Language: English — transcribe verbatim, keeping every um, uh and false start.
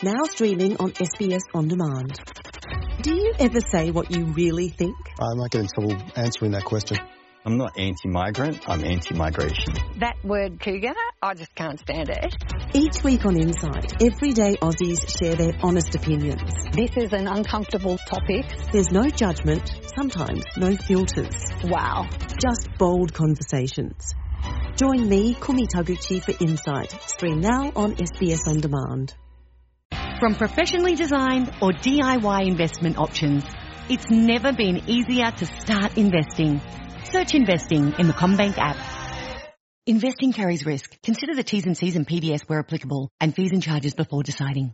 Now streaming on S B S On Demand. Do you ever say what you really think? I might get in trouble answering that question. I'm not anti-migrant, I'm anti-migration. That word cougar, I just can't stand it. Each week on Insight, everyday Aussies share their honest opinions. This is an uncomfortable topic. There's no judgment, sometimes no filters. Wow. Just bold conversations. Join me, Kumi Taguchi, for Insight. Stream now on S B S On Demand. From professionally designed or D I Y investment options, it's never been easier to start investing. Search investing in the CommBank app. Investing carries risk. Consider the T's and C's and P D S where applicable and fees and charges before deciding.